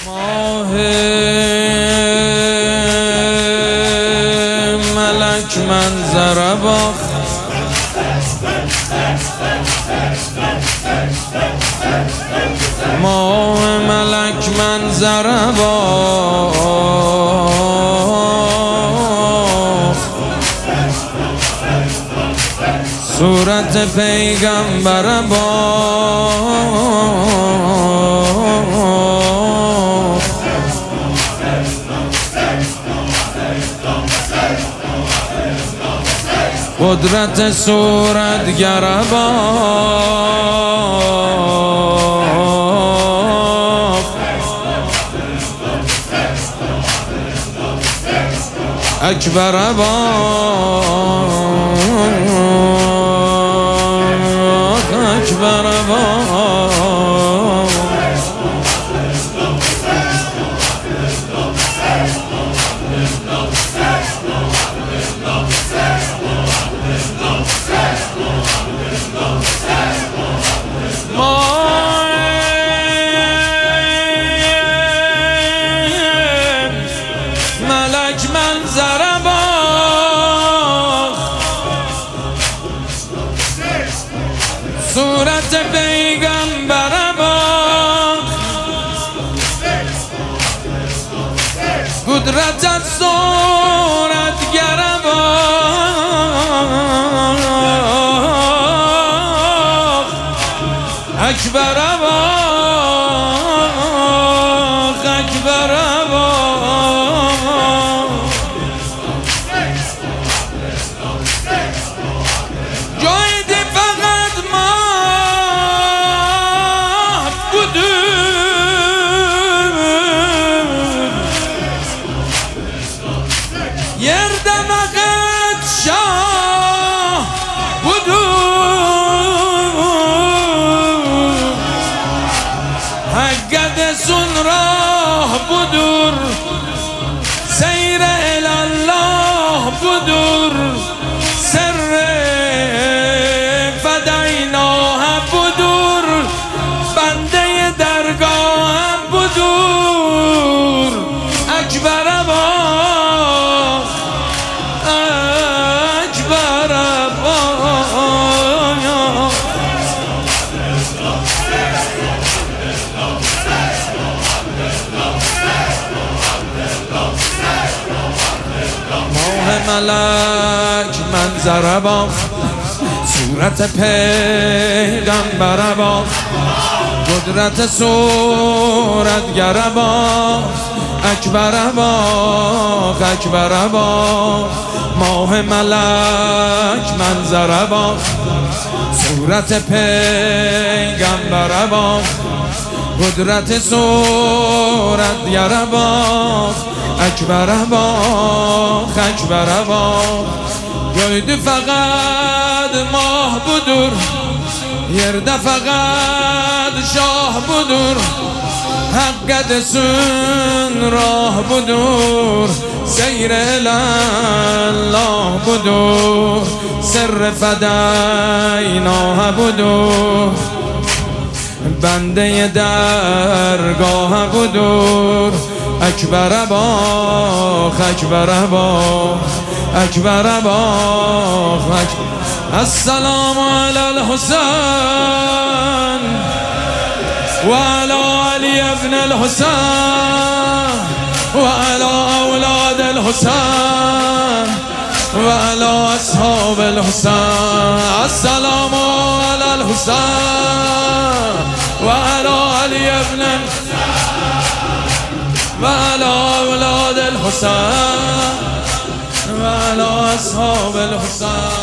ماه ملک منظره باخت، ماه ملک منظره باخت، صورت پیغمبر باخت، قدرت صورتگر باخت، اکبر باخت، اکبر باخت. ملک منظره باخت، صورت پیغمبر باخت، قدرت از صورتگر باخت، اکبر باخت، اکبر یردمقت شاه بدور، حقد سن راه بدور، سیر الله بدور، سر فدیناه بدور، بنده درگاه بدور، اکبر ملک منظره باخت، صورت پیغمبر باخت، قدرت صورتگر باخت، اکبر باخت، اکبر باخت. ماه ملک منظره باخت، صورت پیغمبر باخت، قدرت صورتگر باخت، اکبر باخت، اکبر باخت. göydü fakat mah budur, yerde fakat şah budur, hakka desin rah budur, seyrelallah budur, sırrı fedaynah budur, bende dergah budur, اکبر باخ، اکبر باخ، اکبر باخ. السلام علی الحسین و علی علی ابن الحسین و علی اولاد الحسین و علی اصحاب الحسین. السلام علی الحسین و علی علی ابن وعلى أولاد الحسين وعلى أصحاب الحسين.